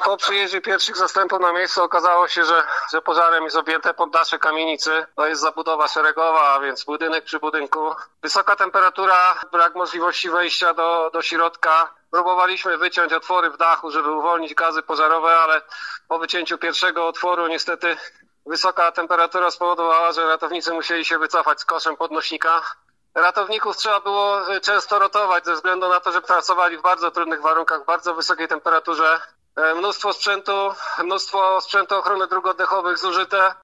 Po przyjeździe pierwszych zastępów na miejsce okazało się, że pożarem jest objęte poddasze kamienicy. To jest zabudowa szeregowa, a więc budynek przy budynku. Wysoka temperatura, brak możliwości wejścia do środka. Próbowaliśmy wyciąć otwory w dachu, żeby uwolnić gazy pożarowe, ale po wycięciu pierwszego otworu niestety wysoka temperatura spowodowała, że ratownicy musieli się wycofać z koszem podnośnika. Ratowników trzeba było często rotować ze względu na to, że pracowali w bardzo trudnych warunkach, w bardzo wysokiej temperaturze. Mnóstwo sprzętu ochrony dróg oddechowych zużyte.